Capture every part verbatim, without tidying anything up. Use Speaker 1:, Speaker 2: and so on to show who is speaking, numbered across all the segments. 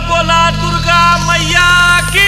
Speaker 1: बोला दुर्गा मैया की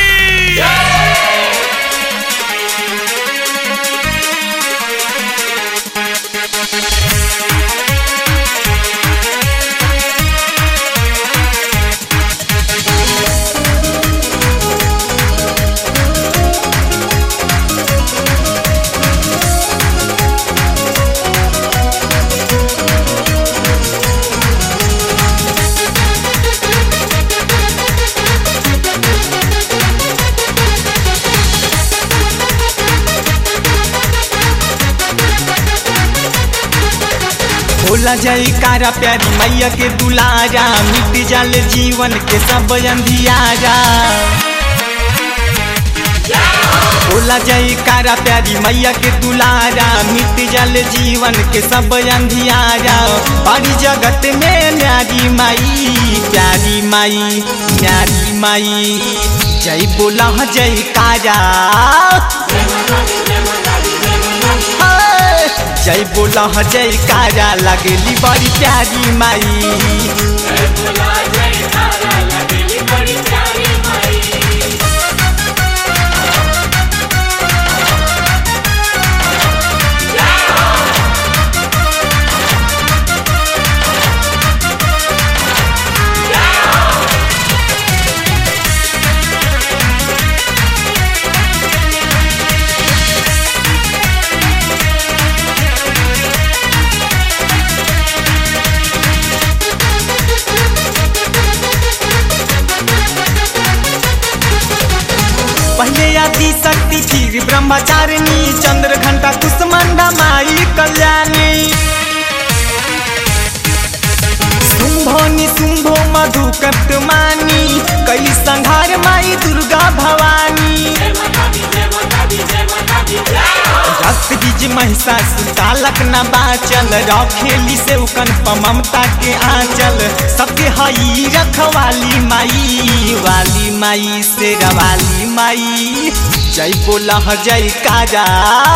Speaker 2: बोला जयकारा प्यारी मैया के दुलारा, मिट जाल जीवन के सब अंधियारा। बोला जयकारा प्यारी मैया के दुलारा, मिट जाल जीवन के सब अंधियारा। बड़ी जगत में न्यारी माई, प्यारी माई, न्यारी माई। जय बोला जयकारा, जय बोला जयकारा, लगेली बड़ी प्यारी माई।
Speaker 3: जय बोला जयकारा, लगेली बड़ी प्यारी माई।
Speaker 2: पहले आदि शक्ति फिर ब्रह्मचारिणी, चंद्र घंटा कुसुमंडा माई कल्याणी। शुंभो निशुंभो मधु कप्तमानी, कई संहार माई दुर्गा भवानी। रक्त बीज महिषासुर कालक न बाचल, रखेली से उकन ममता के आंचल। सबके हई रखवाली माई, वाली माई से रवाली माई। जय बोला जयकारा,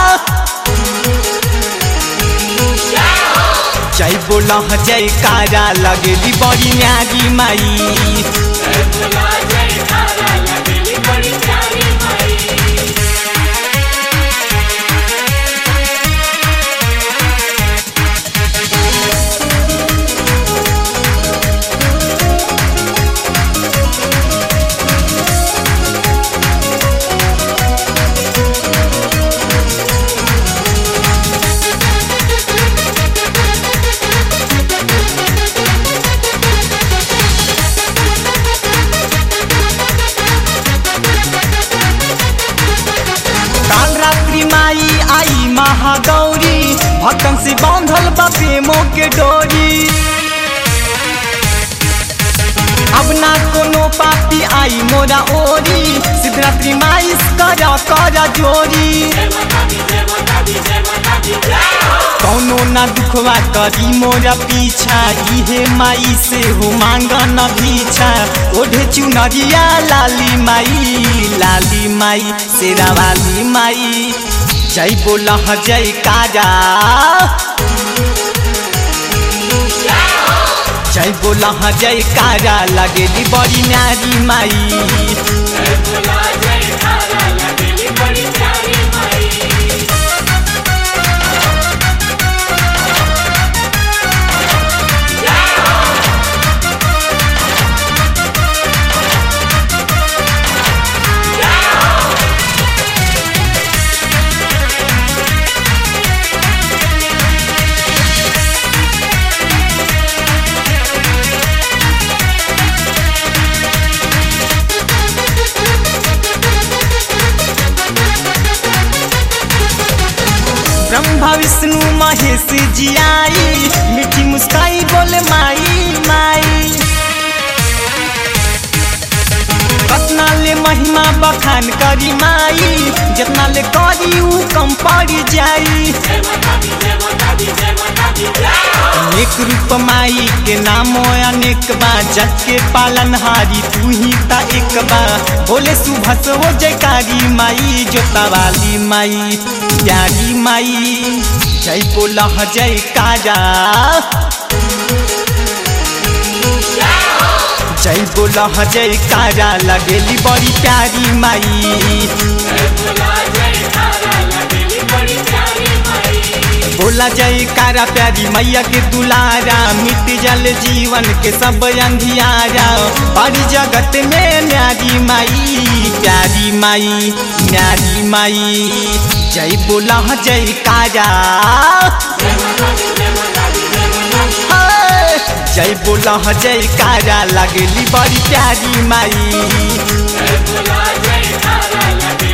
Speaker 2: जय बोला जयकारा, लगेली बड़ी न्यारी माई।
Speaker 3: जय बोला जयकारा, लगेली बड़ी प्यारी माई।
Speaker 2: महागौरी भक्तन से बांधल बा प्रेमों के डोरी। अब ना कोनो पापी आई मोरा ओरी, सिद्धरात्रि माई करा करा जोरी। कौनो ना दुखवा करी मोरा पीछा, इहे माई से हो मांगा न भीछा। ओढ़े चुनरिया लाली माई, लाली माई शेरा वाली माई। जय बोला जयकारा, जय बोला जयकारा, लगेली बड़ी न्यारी माई।
Speaker 3: जय बोला जयकारा, लगेली बड़ी प्यारी माई।
Speaker 2: ब्रह्मा विष्णु महेश जी आई, मीठी मुस्काई बोले माई माई। कतना ले महिमा बखान करी माई, जितना ले करी ऊ कम पड़ जाई। एक रूप माई के नामो अनेक बा, जग के पालनहारी तू ही ता एक बा। बोले सुभस हो जयकारी माई, जोता वाली माई, प्यारी माई। जय बोला जयकारा, जय बोला बोला जयकारा लगेली बड़ी प्यारी माई।
Speaker 3: जय बोला जयकारा लगेली बड़ी प्यारी माई।
Speaker 2: बोला जयकारा प्यारी मैया के दुलारा, मिट जल जीवन के सब अंधियारा। बड़ी जगत में न्यारी माई, प्यारी माई, न्यारी माई। जय बोला जयकारा, जय बोला जयकारा लगेली बड़ी प्यारी माई।
Speaker 3: जय बोला जयकारा लगेली